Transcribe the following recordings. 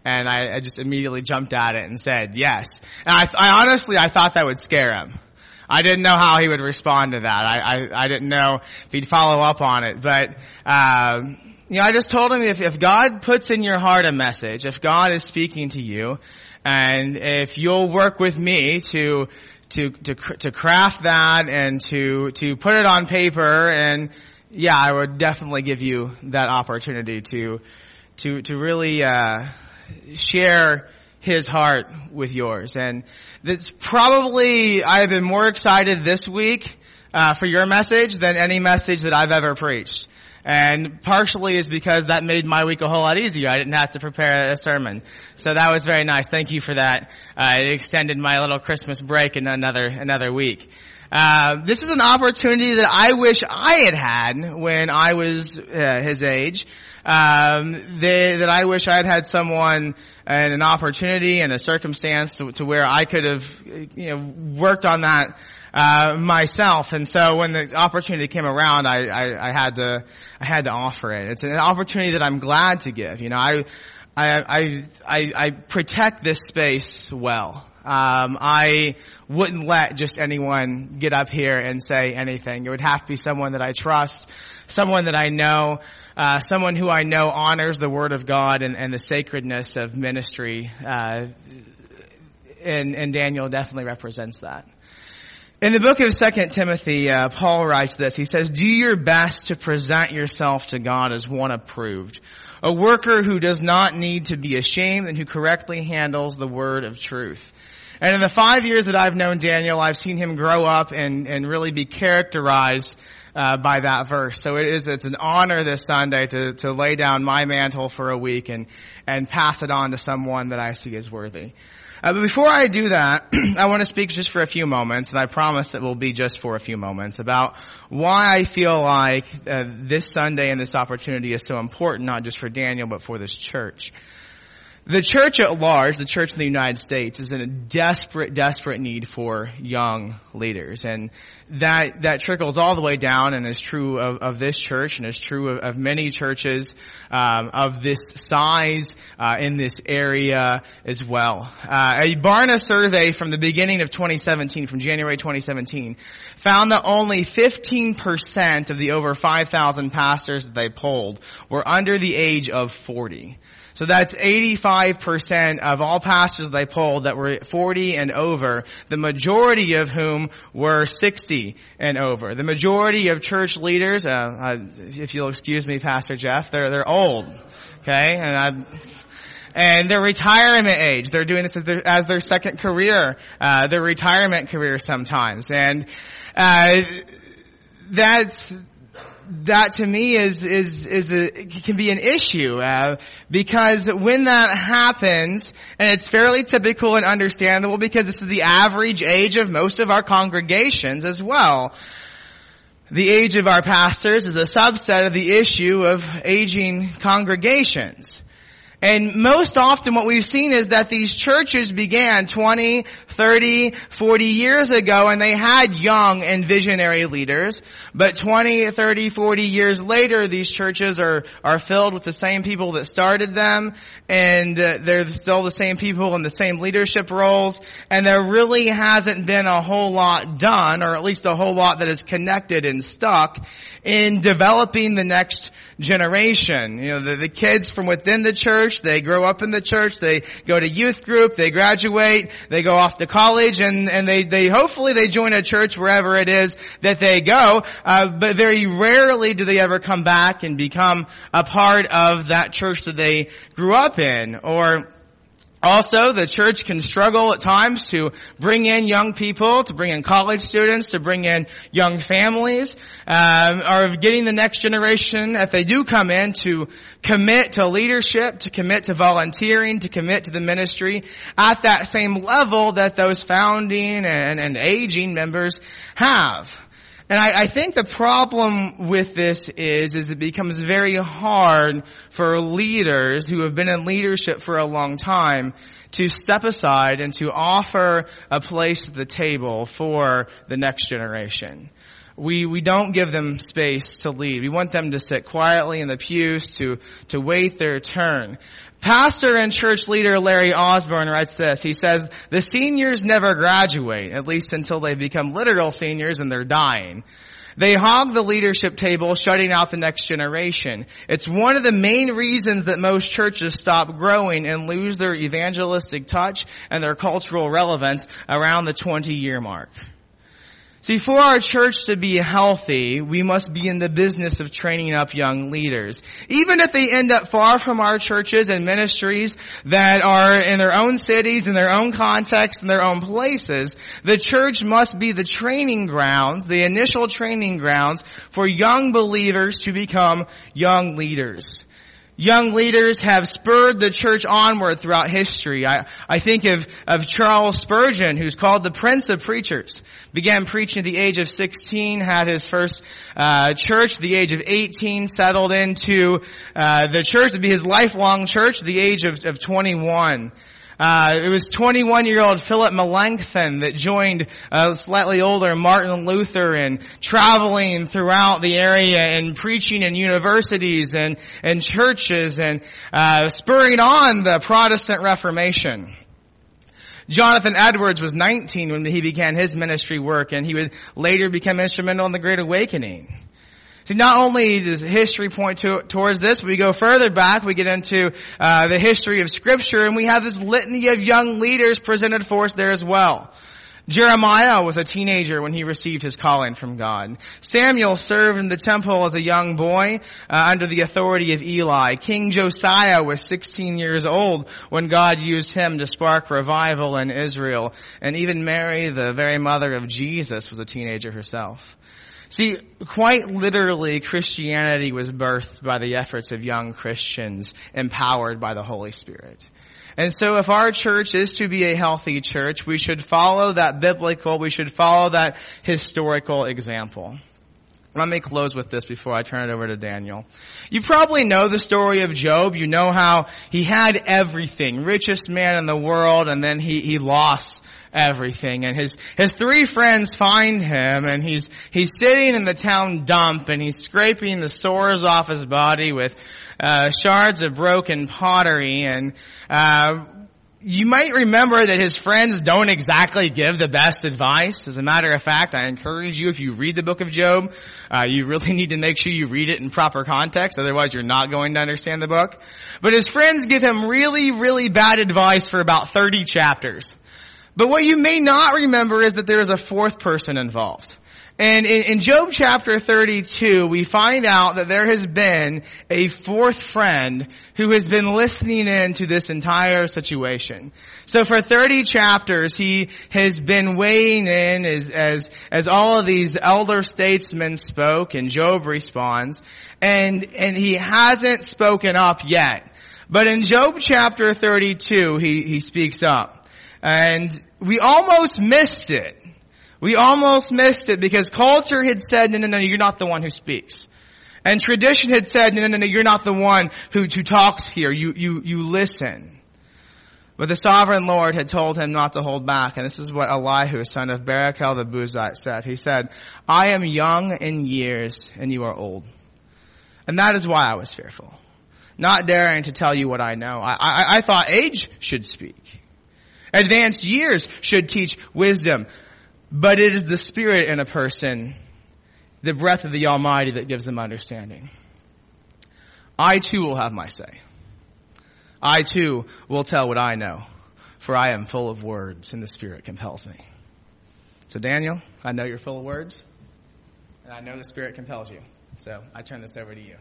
And I just immediately jumped at it and said yes. And I honestly thought that would scare him. I didn't know how he would respond to that. I didn't know if he'd follow up on it. But, I just told him if God puts in your heart a message, if God is speaking to you, and if you'll work with me to craft that and to put it on paper, and yeah, I would definitely give you that opportunity to really, share his heart with yours. And that's probably, I've been more excited this week, for your message than any message that I've ever preached. And partially is because that made my week a whole lot easier. I didn't have to prepare a sermon. So that was very nice. Thank you for that. It extended my little Christmas break in another week. This is an opportunity that I wish I had when I was his age. That I wish I had someone and an opportunity and a circumstance to where I could have, worked on that myself. And so when the opportunity came around, I had to offer it. It's an opportunity that I'm glad to give. I protect this space well. I wouldn't let just anyone get up here and say anything. It would have to be someone that I trust, someone that I know, someone who I know honors the Word of God and the sacredness of ministry. And Daniel definitely represents that. In the book of 2 Timothy, Paul writes this. He says, "Do your best to present yourself to God as one approved, a worker who does not need to be ashamed and who correctly handles the word of truth." And in the 5 years that I've known Daniel, I've seen him grow up and really be characterized by that verse. So it's an honor this Sunday to lay down my mantle for a week and pass it on to someone that I see as worthy. But before I do that, I want to speak just for a few moments, and I promise it will be just for a few moments, about why I feel like this Sunday and this opportunity is so important, not just for Daniel, but for this church. The church at large, the church in the United States, is in a desperate need for young leaders. And that trickles all the way down and is true of this church and is true of many churches of this size in this area as well. A Barna survey from the beginning of 2017, from January 2017, found that only 15% of the over 5,000 pastors that they polled were under the age of 40. So that's 85% of all pastors they polled that were 40 and over, the majority of whom were 60 and over. The majority of church leaders, if you'll excuse me, Pastor Jeff, they're old. Okay? And their retirement age, they're doing this as their second career, their retirement career sometimes. And that to me can be an issue, because when that happens, and it's fairly typical and understandable because this is the average age of most of our congregations as well. The age of our pastors is a subset of the issue of aging congregations. And most often what we've seen is that these churches began 20, 30, 40 years ago, and they had young and visionary leaders. But 20, 30, 40 years later, these churches are filled with the same people that started them, and they're still the same people in the same leadership roles, and there really hasn't been a whole lot done, or at least a whole lot that is connected and stuck in developing the next generation. The kids from within the church, they grow up in the church, they go to youth group, they graduate, they go off to college, and they hopefully they join a church wherever it is that they go, but very rarely do they ever come back and become a part of that church that they grew up in. Or also, the church can struggle at times to bring in young people, to bring in college students, to bring in young families, or getting the next generation, if they do come in, to commit to leadership, to commit to volunteering, to commit to the ministry at that same level that those founding and aging members have. And I think the problem with this is it becomes very hard for leaders who have been in leadership for a long time to step aside and to offer a place at the table for the next generation. we don't give them space to lead. We want them to sit quietly in the pews to wait their turn. Pastor and church leader Larry Osborne writes this. He says, the seniors never graduate, at least until they become literal seniors and they're dying. They hog the leadership table, shutting out the next generation. It's one of the main reasons that most churches stop growing and lose their evangelistic touch and their cultural relevance around the 20-year mark. See, for our church to be healthy, we must be in the business of training up young leaders. Even if they end up far from our churches and ministries that are in their own cities, in their own context, in their own places, the church must be the training grounds, the initial training grounds for young believers to become young leaders. Young leaders have spurred the church onward throughout history. I think of Charles Spurgeon, who's called the Prince of Preachers. Began preaching at the age of 16, had his first church at the age of 18, settled into the church to be his lifelong church at the age of 21. It was 21-year-old Philip Melanchthon that joined slightly older Martin Luther in traveling throughout the area and preaching in universities and churches and spurring on the Protestant Reformation. Jonathan Edwards was 19 when he began his ministry work, and he would later become instrumental in the Great Awakening. See, not only does history point towards this, but we go further back, we get into the history of Scripture, and we have this litany of young leaders presented for us there as well. Jeremiah was a teenager when he received his calling from God. Samuel served in the temple as a young boy under the authority of Eli. King Josiah was 16 years old when God used him to spark revival in Israel. And even Mary, the very mother of Jesus, was a teenager herself. See, quite literally, Christianity was birthed by the efforts of young Christians empowered by the Holy Spirit. And so if our church is to be a healthy church, we should follow that we should follow that historical example. Let me close with this before I turn it over to Daniel. You probably know the story of Job. You know how he had everything, richest man in the world, and then he lost everything. And his three friends find him, and he's sitting in the town dump, and he's scraping the sores off his body with shards of broken pottery. And you might remember that his friends don't exactly give the best advice. As a matter of fact, I encourage you, if you read the book of Job, you really need to make sure you read it in proper context. Otherwise, you're not going to understand the book. But his friends give him really, really bad advice for about 30 chapters. But what you may not remember is that there is a fourth person involved. And in Job chapter 32, we find out that there has been a fourth friend who has been listening in to this entire situation. So for 30 chapters, he has been weighing in as all of these elder statesmen spoke, and Job responds, and he hasn't spoken up yet. But in Job chapter 32, he speaks up. And we almost missed it. We almost missed it because culture had said, no, you're not the one who speaks. And tradition had said, no, you're not the one who talks here. You listen. But the sovereign Lord had told him not to hold back. And this is what Elihu, son of Barachel the Buzite, said. He said, I am young in years and you are old. And that is why I was fearful. Not daring to tell you what I know. I thought age should speak. Advanced years should teach wisdom. But it is the Spirit in a person, the breath of the Almighty, that gives them understanding. I too will have my say. I too will tell what I know, for I am full of words, and the Spirit compels me. So Daniel, I know you're full of words, and I know the Spirit compels you. So I turn this over to you.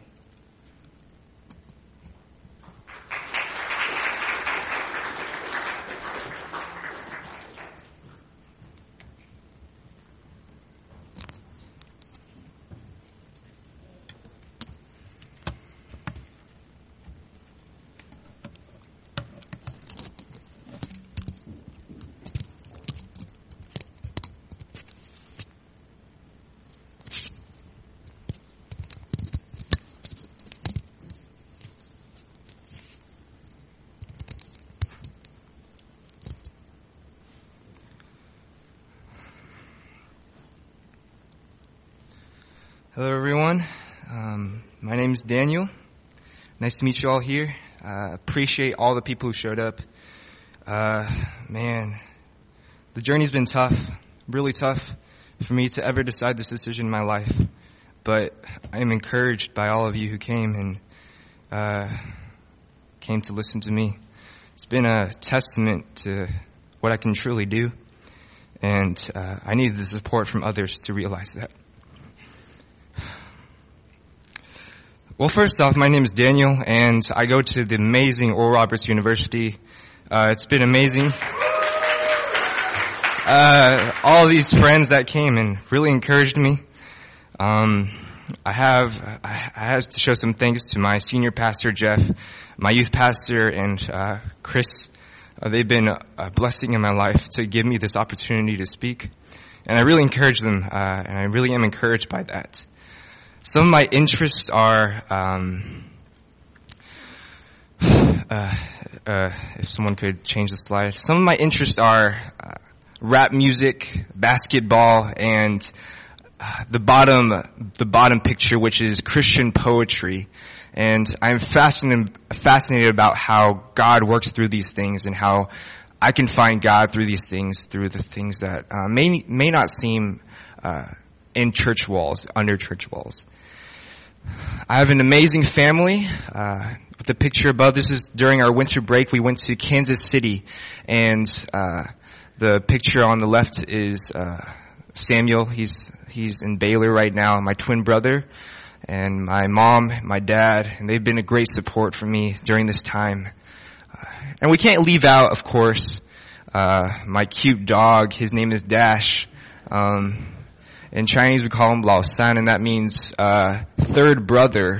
Hello, everyone. My name is Daniel. Nice to meet you all here. Appreciate all the people who showed up. Man, the journey's been tough, really tough for me to ever decide this decision in my life. But I am encouraged by all of you who came and came to listen to me. It's been a testament to what I can truly do, and I needed the support from others to realize that. Well, first off, my name is Daniel, and I go to the amazing Oral Roberts University. It's been amazing. All these friends that came and really encouraged me. I have to show some thanks to my senior pastor, Jeff, my youth pastor, and Chris. They've been a blessing in my life to give me this opportunity to speak. And I really encourage them, and I really am encouraged by that. Some of my interests are, if someone could change the slide. Some of my interests are rap music, basketball, and the bottom picture, which is Christian poetry. And I'm fascinated about how God works through these things and how I can find God through these things, through the things that may not seem in church walls, under church walls. I have an amazing family. With the picture above, this is during our winter break. We went to Kansas City, and the picture on the left is Samuel. He's in Baylor right now. My twin brother, and my mom, my dad, and they've been a great support for me during this time. And we can't leave out, of course, my cute dog. His name is Dash. In Chinese, we call him Lao San, and that means third brother.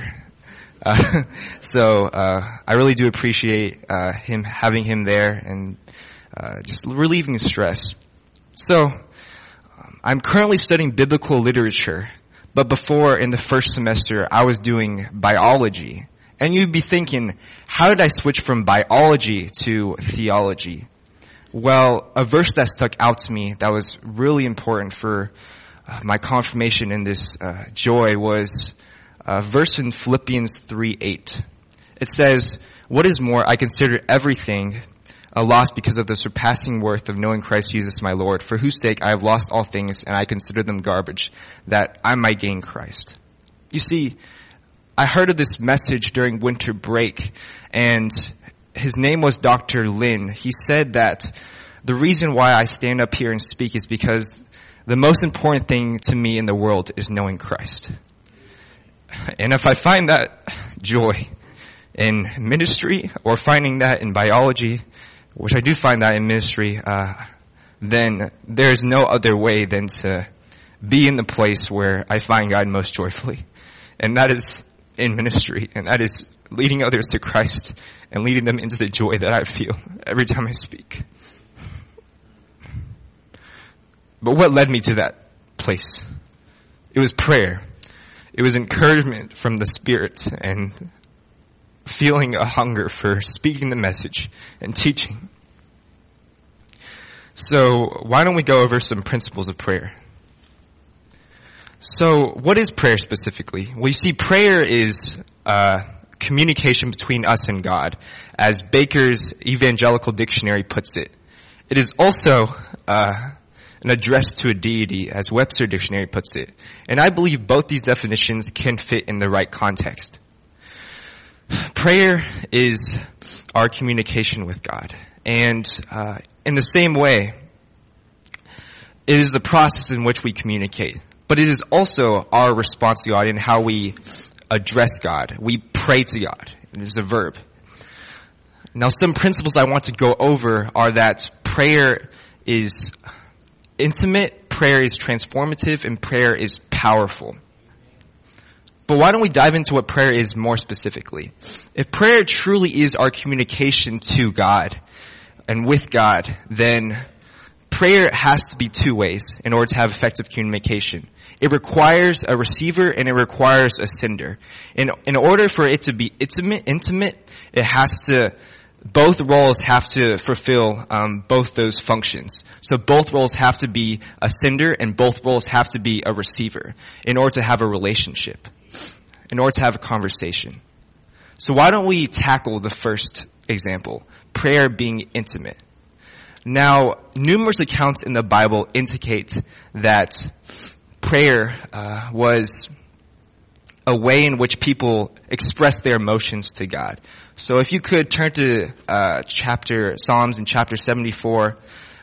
So I really do appreciate having him there and just relieving stress. So I'm currently studying biblical literature, but before, in the first semester, I was doing biology. And you'd be thinking, how did I switch from biology to theology? Well, a verse that stuck out to me that was really important for my confirmation in this joy was a verse in Philippians 3:8. It says, "What is more, I consider everything a loss because of the surpassing worth of knowing Christ Jesus my Lord, for whose sake I have lost all things, and I consider them garbage, that I might gain Christ." You see, I heard of this message during winter break, and his name was Dr. Lin. He said that the reason why I stand up here and speak is because the most important thing to me in the world is knowing Christ. And if I find that joy in ministry or finding that in biology, which I do find that in ministry, then there's no other way than to be in the place where I find God most joyfully. And that is in ministry, and that is leading others to Christ and leading them into the joy that I feel every time I speak. But what led me to that place? It was prayer. It was encouragement from the Spirit and feeling a hunger for speaking the message and teaching. So why don't we go over some principles of prayer? So what is prayer specifically? Well, you see, prayer is communication between us and God, as Baker's Evangelical Dictionary puts it. It is also an address to a deity, as Webster Dictionary puts it. And I believe both these definitions can fit in the right context. Prayer is our communication with God. And in the same way, it is the process in which we communicate. But it is also our response to God in how we address God. We pray to God. It is a verb. Now, some principles I want to go over are that prayer is intimate, prayer is transformative, and prayer is powerful. But why don't we dive into what prayer is more specifically? If prayer truly is our communication to God and with God, then prayer has to be two ways in order to have effective communication. It requires a receiver and it requires a sender. In order for it to be intimate, it has to both roles have to fulfill both those functions. So both roles have to be a sender and both roles have to be a receiver in order to have a relationship, in order to have a conversation. So why don't we tackle the first example, prayer being intimate? Now, numerous accounts in the Bible indicate that prayer was a way in which people express their emotions to God. So if you could turn to Psalms in chapter 74.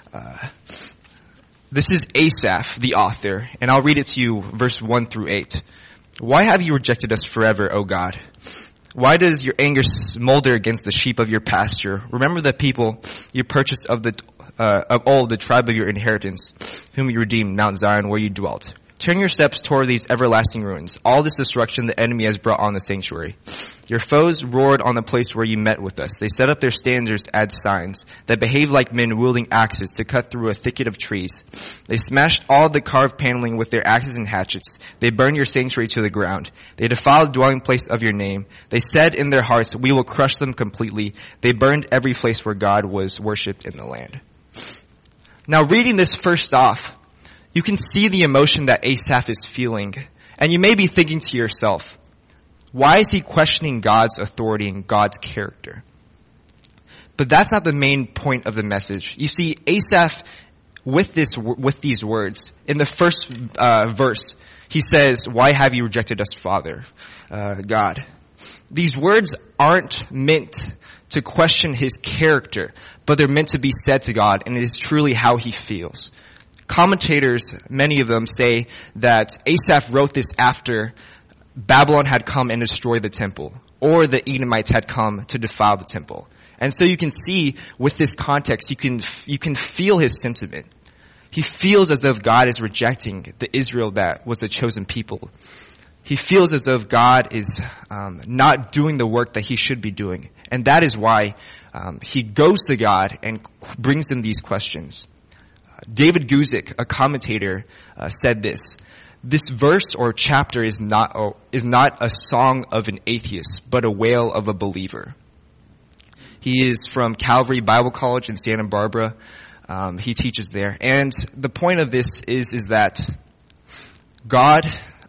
This is Asaph, the author, and I'll read it to you, verse 1 through 8. Why have you rejected us forever, O God? Why does your anger smolder against the sheep of your pasture? Remember the people you purchased of all the tribe of your inheritance, whom you redeemed, Mount Zion, where you dwelt. Turn your steps toward these everlasting ruins, all this destruction the enemy has brought on the sanctuary. Your foes roared on the place where you met with us. They set up their standards as signs that behave like men wielding axes to cut through a thicket of trees. They smashed all the carved paneling with their axes and hatchets. They burned your sanctuary to the ground. They defiled the dwelling place of your name. They said in their hearts, we will crush them completely. They burned every place where God was worshipped in the land. Now, reading this first off, you can see the emotion that Asaph is feeling. And you may be thinking to yourself, why is he questioning God's authority and God's character? But that's not the main point of the message. You see, Asaph, with these words, in the first verse, he says, why have you rejected us, Father, God? These words aren't meant to question his character, but they're meant to be said to God, and it is truly how he feels. Commentators, many of them, say that Asaph wrote this after Babylon had come and destroyed the temple, or the Edomites had come to defile the temple. And so you can see with this context, you can feel his sentiment. He feels as if God is rejecting the Israel that was the chosen people. He feels as if God is not doing the work that he should be doing. And that is why he goes to God and brings him these questions. David Guzik, a commentator, said this. This verse or chapter is not a song of an atheist, but a wail of a believer. He is from Calvary Bible College in Santa Barbara. He teaches there. And the point of this is that God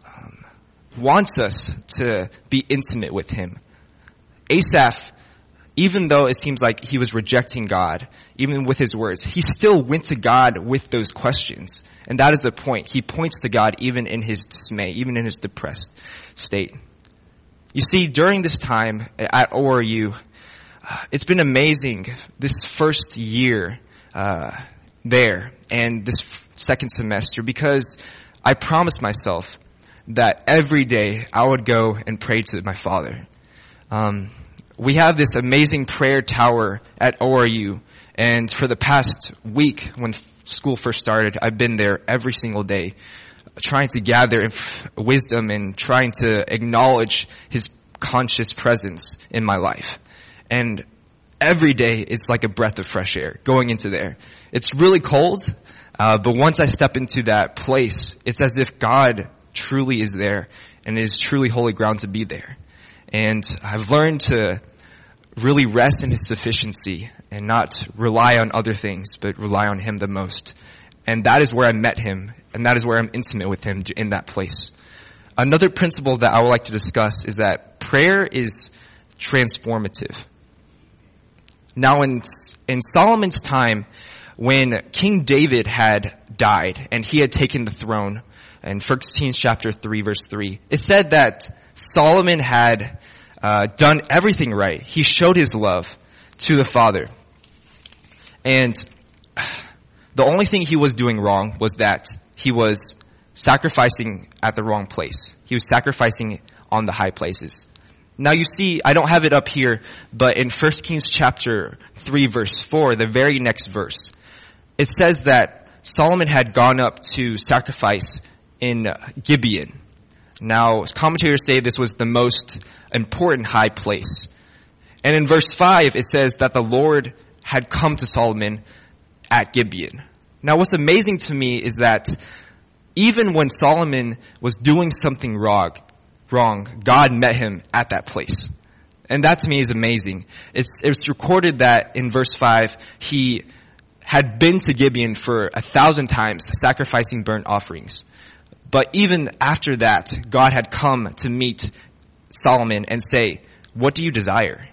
wants us to be intimate with him. Asaph, even though it seems like he was rejecting God, even with his words, he still went to God with those questions. And that is the point. He points to God even in his dismay, even in his depressed state. You see, during this time at ORU, it's been amazing this first year there and this second semester, because I promised myself that every day I would go and pray to my Father. We have this amazing prayer tower at ORU, and for the past week when school first started, I've been there every single day trying to gather wisdom and trying to acknowledge his conscious presence in my life. And every day it's like a breath of fresh air going into there. It's really cold, but once I step into that place, it's as if God truly is there, and it is truly holy ground to be there. And I've learned to really rest in his sufficiency and not rely on other things, but rely on him the most. And that is where I met him, and that is where I'm intimate with him in that place. Another principle that I would like to discuss is that prayer is transformative. Now, in Solomon's time, when King David had died and he had taken the throne, in 1 Kings chapter 3, verse 3, it said that Solomon had done everything right. He showed his love to the Father. And the only thing he was doing wrong was that he was sacrificing at the wrong place. He was sacrificing on the high places. Now you see, I don't have it up here, but in 1 Kings chapter 3, verse 4, the very next verse, it says that Solomon had gone up to sacrifice in Gibeon. Now, commentators say this was the most important high place. And in verse 5, it says that the Lord had come to Solomon at Gibeon. Now, what's amazing to me is that even when Solomon was doing something wrong, God met him at that place. And that to me is amazing. It's recorded that in verse 5, he had been to Gibeon for 1,000 times, sacrificing burnt offerings. But even after that, God had come to meet Solomon and say, what do you desire?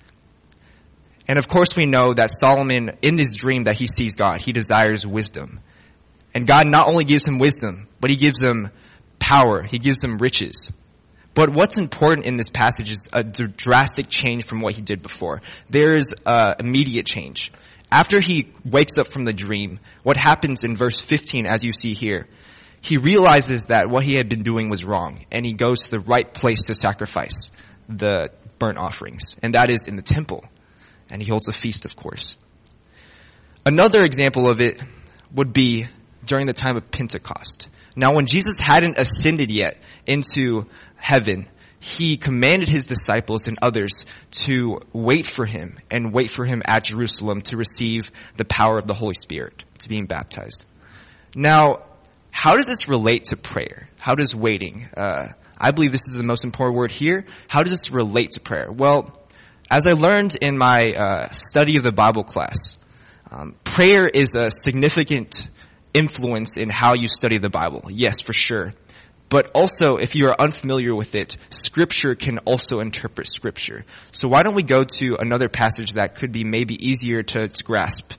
And of course we know that Solomon, in this dream that he sees God, he desires wisdom. And God not only gives him wisdom, but he gives him power. He gives him riches. But what's important in this passage is a drastic change from what he did before. There's immediate change. After he wakes up from the dream, what happens in verse 15, as you see here, he realizes that what he had been doing was wrong, and he goes to the right place to sacrifice the burnt offerings, and that is in the temple. And he holds a feast, of course. Another example of it would be during the time of Pentecost. Now, when Jesus hadn't ascended yet into heaven, he commanded his disciples and others to wait for him and wait for him at Jerusalem to receive the power of the Holy Spirit, to being baptized. Now, how does this relate to prayer? How does waiting, I believe this is the most important word here. How does this relate to prayer? Well, as I learned in my study of the Bible class, prayer is a significant influence in how you study the Bible. Yes, for sure. But also, if you are unfamiliar with it, Scripture can also interpret Scripture. So why don't we go to another passage that could be maybe easier to grasp.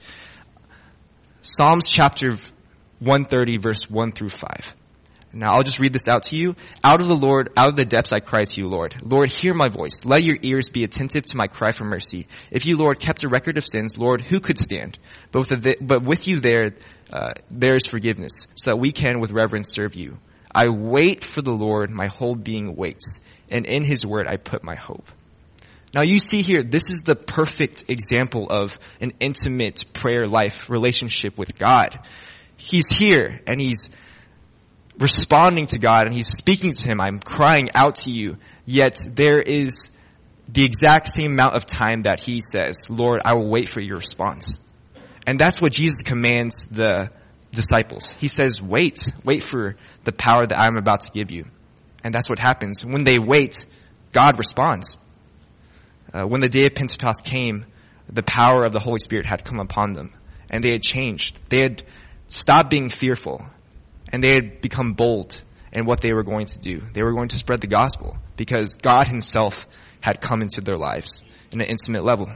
Psalms chapter 130, verse 1 through 5. Now I'll just read this out to you. Out of the depths I cry to you, Lord. Lord, hear my voice. Let your ears be attentive to my cry for mercy. If you, Lord, kept a record of sins, Lord, who could stand? But with you there is forgiveness, so that we can with reverence serve you. I wait for the Lord, my whole being waits, and in his word I put my hope. Now you see here, this is the perfect example of an intimate prayer life relationship with God. He's here, and he's responding to God, and he's speaking to him. I'm crying out to you. Yet there is the exact same amount of time that he says, Lord, I will wait for your response. And that's what Jesus commands the disciples. He says, wait for the power that I'm about to give you. And that's what happens. When they wait, God responds. When the day of Pentecost came, the power of the Holy Spirit had come upon them, and they had changed. They had stopped being fearful, and they had become bold in what they were going to do. They were going to spread the gospel because God himself had come into their lives in an intimate level.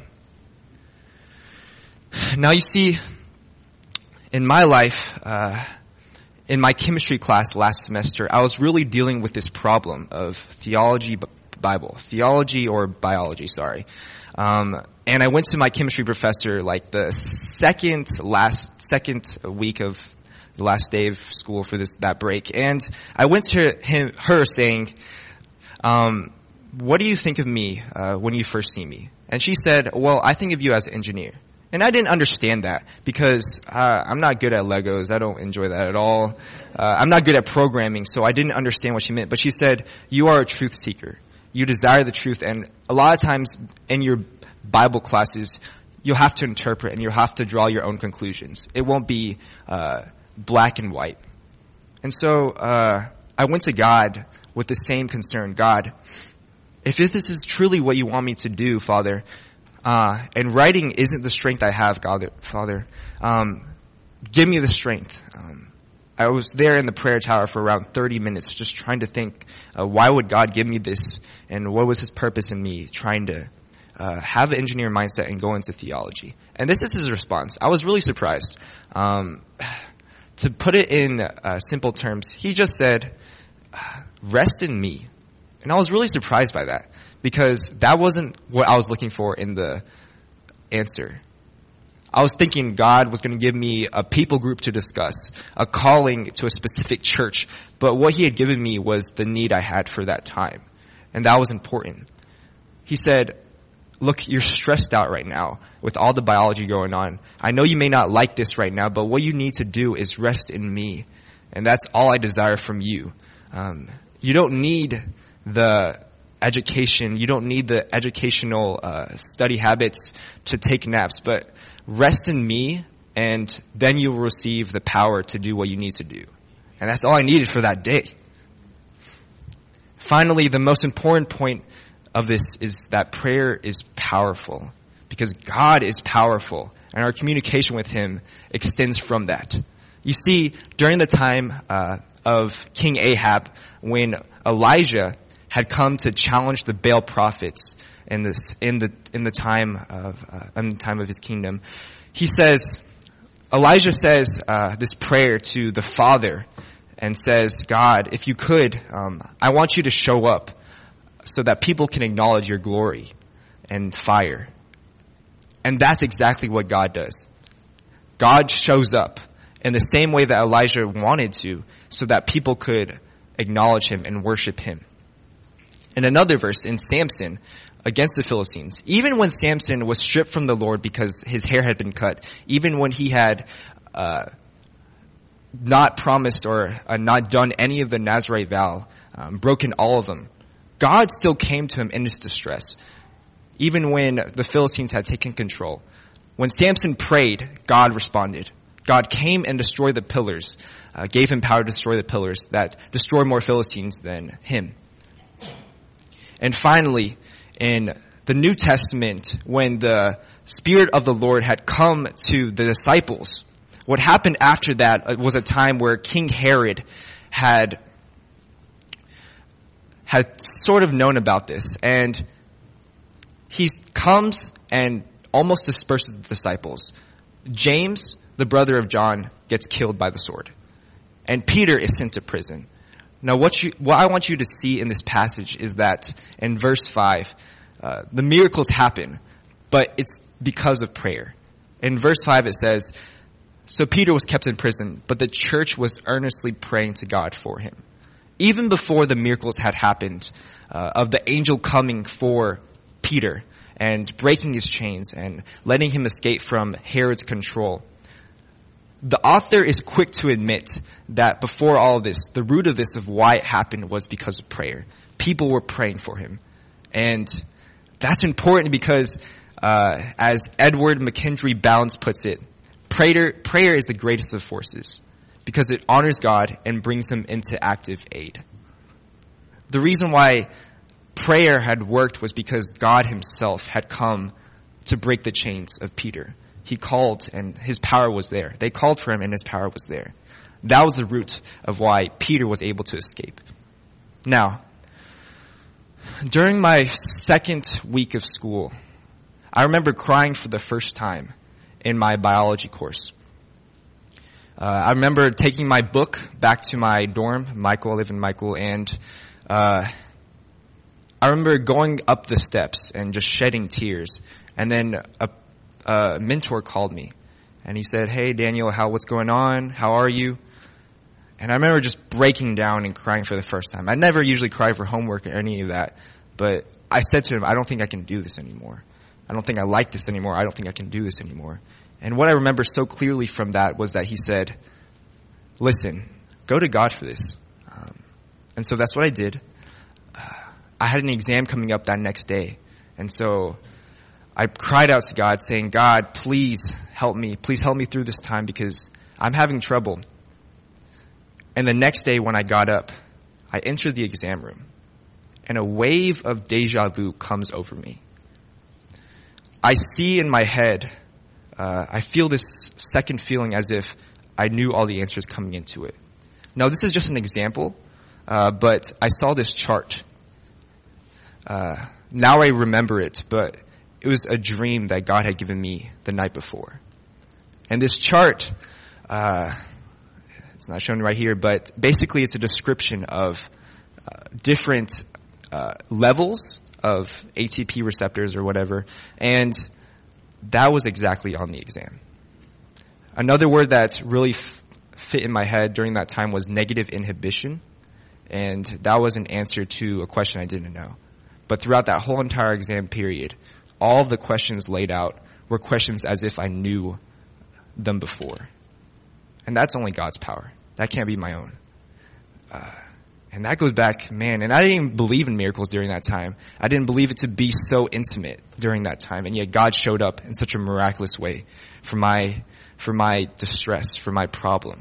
Now you see, in my life, in my chemistry class last semester, I was really dealing with this problem of theology or biology. And I went to my chemistry professor like the second week of the last day of school for that break. And I went to her saying, what do you think of me when you first see me? And she said, well, I think of you as an engineer. And I didn't understand that because I'm not good at Legos. I don't enjoy that at all. I'm not good at programming, so I didn't understand what she meant. But she said, you are a truth seeker. You desire the truth. And a lot of times in your Bible classes, you'll have to interpret and you'll have to draw your own conclusions. It won't be black and white. And so I went to God with the same concern. God, if this is truly what you want me to do, Father, and writing isn't the strength I have, God, Father, give me the strength. I was there in the prayer tower for around 30 minutes just trying to think, why would God give me this? And what was his purpose in me trying to have an engineer mindset and go into theology? And this is his response. I was really surprised. To put it in simple terms, he just said, rest in me. And I was really surprised by that because that wasn't what I was looking for in the answer. I was thinking God was going to give me a people group to discuss, a calling to a specific church. But what he had given me was the need I had for that time. And that was important. He said, look, you're stressed out right now with all the biology going on. I know you may not like this right now, but what you need to do is rest in me. And that's all I desire from you. You don't need the education. You don't need the educational study habits to take naps, but rest in me, and then you will receive the power to do what you need to do. And that's all I needed for that day. Finally, the most important point of this is that prayer is powerful because God is powerful and our communication with him extends from that. You see, during the time of King Ahab, when Elijah had come to challenge the Baal prophets in the time of his kingdom, Elijah says this prayer to the Father and says, God, if you could, I want you to show up so that people can acknowledge your glory and fire. And that's exactly what God does. God shows up in the same way that Elijah wanted to so that people could acknowledge him and worship him. In another verse, in Samson, against the Philistines, even when Samson was stripped from the Lord because his hair had been cut, even when he had not promised or not done any of the Nazirite vow, broken all of them, God still came to him in his distress, even when the Philistines had taken control. When Samson prayed, God responded. God came and destroyed the pillars, gave him power to destroy the pillars that destroy more Philistines than him. And finally, in the New Testament, when the Spirit of the Lord had come to the disciples, what happened after that was a time where King Herod had sort of known about this. And he comes and almost disperses the disciples. James, the brother of John, gets killed by the sword. And Peter is sent to prison. Now what I want you to see in this passage is that in verse 5, the miracles happen, but it's because of prayer. In verse 5 it says, so Peter was kept in prison, but the church was earnestly praying to God for him. Even before the miracles had happened, of the angel coming for Peter and breaking his chains and letting him escape from Herod's control, the author is quick to admit that before all of this, the root of this, of why it happened, was because of prayer. People were praying for him. And that's important because, as Edward McKendry Bounds puts it, prayer is the greatest of forces because it honors God and brings him into active aid. The reason why prayer had worked was because God himself had come to break the chains of Peter. He called and his power was there. They called for him and his power was there. That was the root of why Peter was able to escape. Now, during my second week of school, I remember crying for the first time in my biology course. I remember taking my book back to my dorm. I live in Michael, and I remember going up the steps and just shedding tears. And then a mentor called me, and he said, "Hey, Daniel, what's going on? How are you?" And I remember just breaking down and crying for the first time. I never usually cry for homework or any of that, but I said to him, "I don't think I can do this anymore. I don't think I like this anymore. I don't think I can do this anymore." And what I remember so clearly from that was that he said, "Listen, go to God for this." And so that's what I did. I had an exam coming up that next day, and so I cried out to God saying, "God, please help me. Please help me through this time because I'm having trouble." And the next day when I got up, I entered the exam room, and a wave of deja vu comes over me. I see in my head, I feel this second feeling as if I knew all the answers coming into it. Now, this is just an example, but I saw this chart. Now I remember it, but it was a dream that God had given me the night before. And this chart, it's not shown right here, but basically it's a description of different levels of ATP receptors or whatever, and that was exactly on the exam. Another word that really fit in my head during that time was negative inhibition, and that was an answer to a question I didn't know. But throughout that whole entire exam period, all of the questions laid out were questions as if I knew them before. And that's only God's power. That can't be my own. And that goes back, man, and I didn't even believe in miracles during that time. I didn't believe it to be so intimate during that time. And yet God showed up in such a miraculous way for my distress, for my problem.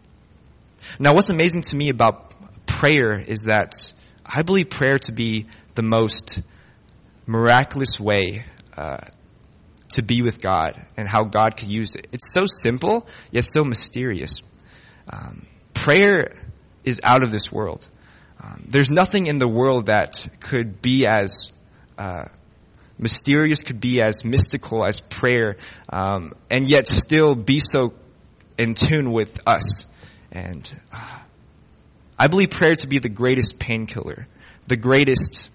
Now, what's amazing to me about prayer is that I believe prayer to be the most miraculous way to be with God and how God could use it. It's so simple, yet so mysterious. Prayer is out of this world. There's nothing in the world that could be as mysterious, could be as mystical as prayer, and yet still be so in tune with us. And I believe prayer to be the greatest painkiller, the greatest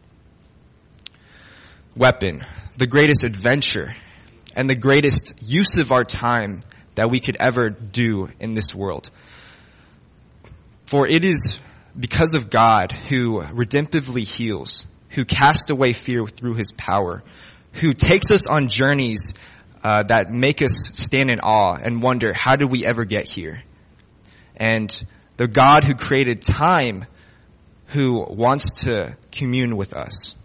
weapon, the greatest adventure, and the greatest use of our time that we could ever do in this world. For it is because of God who redemptively heals, who casts away fear through his power, who takes us on journeys that make us stand in awe and wonder, how did we ever get here? And the God who created time, who wants to commune with us.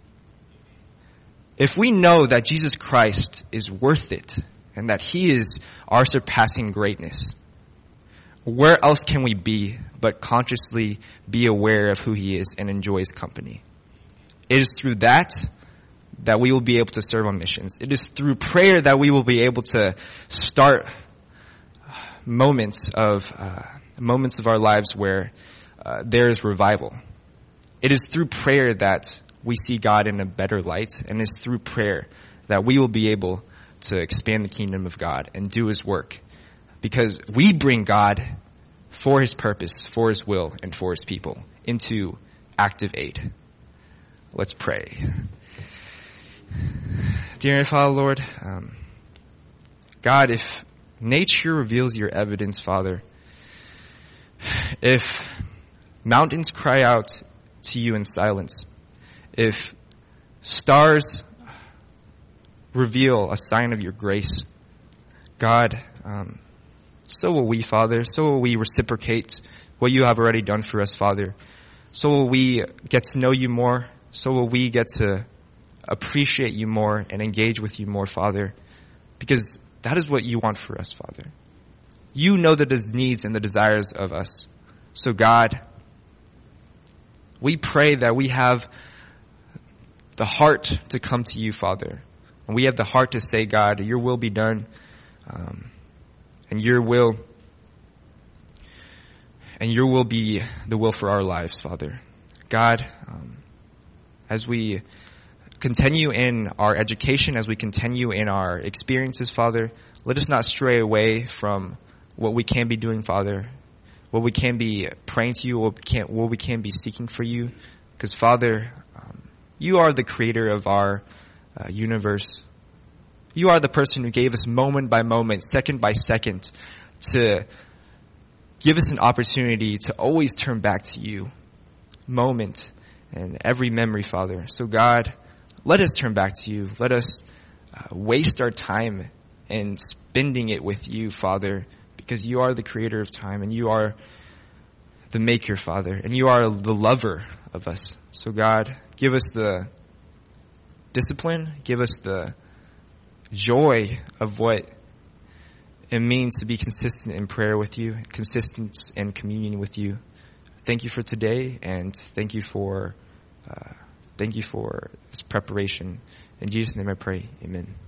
If we know that Jesus Christ is worth it and that he is our surpassing greatness, where else can we be but consciously be aware of who he is and enjoy his company? It is through that we will be able to serve on missions. It is through prayer that we will be able to start moments of our lives where there is revival. It is through prayer that we see God in a better light, and it's through prayer that we will be able to expand the kingdom of God and do his work, because we bring God for his purpose, for his will, and for his people into active aid. Let's pray. Dear Father, Lord, God, if nature reveals your evidence, Father, if mountains cry out to you in silence, if stars reveal a sign of your grace, God, so will we, Father. So will we reciprocate what you have already done for us, Father. So will we get to know you more. So will we get to appreciate you more and engage with you more, Father, because that is what you want for us, Father. You know the needs and the desires of us. So God, we pray that we have the heart to come to you, Father. And we have the heart to say, God, your will be done. And your will be the will for our lives, Father. God, as we continue in our education, as we continue in our experiences, Father, let us not stray away from what we can be doing, Father, what we can be praying to you, what we can be seeking for you. Because, Father, you are the creator of our universe. You are the person who gave us moment by moment, second by second, to give us an opportunity to always turn back to you, moment and every memory, Father. So God, let us turn back to you. Let us waste our time in spending it with you, Father, because you are the creator of time and you are the maker, Father, and you are the lover of us. So God, give us the discipline, give us the joy of what it means to be consistent in prayer with you, consistent in communion with you. Thank you for today, and thank you for this preparation. In Jesus' name I pray, amen.